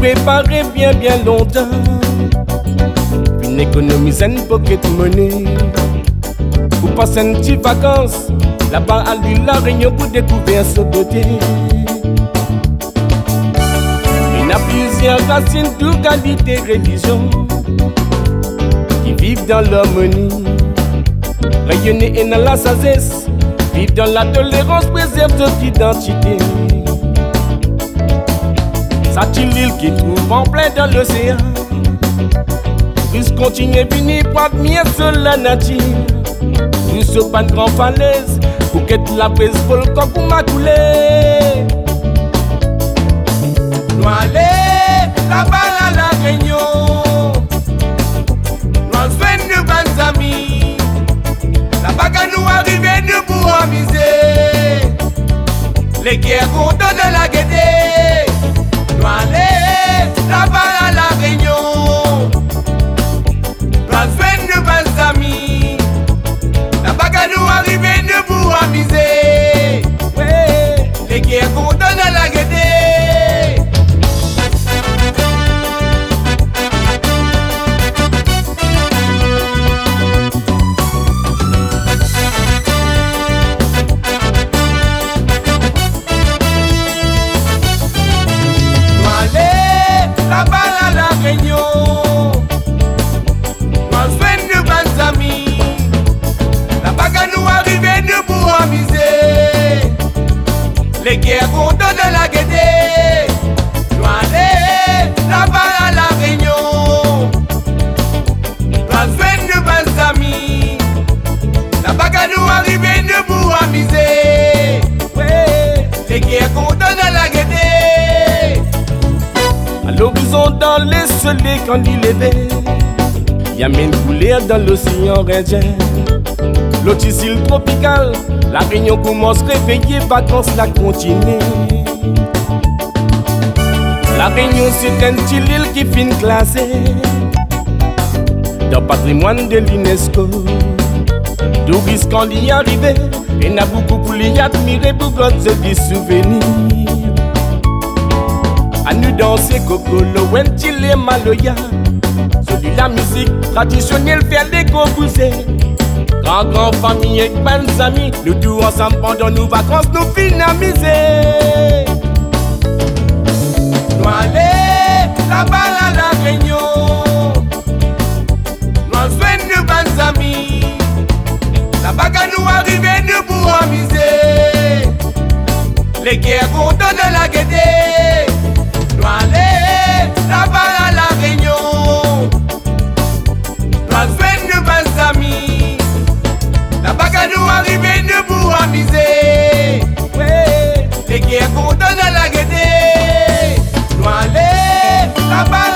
préparé bien longtemps. Une économie saine pocket money. Pour passer une petite vacances là-bas à l'île La Réunion pour découvrir sa beauté. Il y a plusieurs racines de qualité religion qui vivent dans l'harmonie. Rayonner et dans la sagesse, vivre dans la tolérance, préserve notre identité. C'est une île qui trouve en plein dans l'océan. Plus continuer venir pour admirer sur la nature. Nous sommes pas de grande falaise, pour qu'être la prise volcan pour ma couler. Nous aller là-bas à La Réunion. Nous en faisons de bons amis. Là-bas quand nous arrivons, nous pour amuser. Les guerres contents de la guédée. Nous aller là-bas à La Réunion. Nous en faisons de bons amis. Là-bas quand nous arrivons, nous pour amuser. Ouais, les guerres contents de la guédée. Les guerres contents de la guédée. Nous aller là-bas à La Réunion. Nous faire de bons amis. Là-bas quand nous arrivons, nous pour amuser. Ouais, les guerres contents de la guédée. À l'horizon dans les soleils quand il est levé, y a une couleur dans l'océan Indien. L'autre île tropicale, La Réunion commence à réveiller, vacances la continuer. La Réunion c'est une petite île qui finit classée dans le patrimoine de l'UNESCO. Touristes quand y arriver, il y a beaucoup pour l'y admirer, pour se des souvenirs. À nous danser Kokolo, Wentile, Maloya. Celui la musique traditionnelle fait les composer. Grand famille et bons amis, nous tous ensemble pendant nos vacances, nous finaliser. Nous aller là-bas à La Réunion. Nous faisons de bons amis. Là-bas quand nous arrivons, nous pour amuser. Les guerres contents de la guédée. Nous aller là-bas à La Réunion. Nous faisons de bons amis. Là-bas quand nous arrivons, nous pour amuser. Ouais, les guerres contents de la guédée. Nous aller là-bas.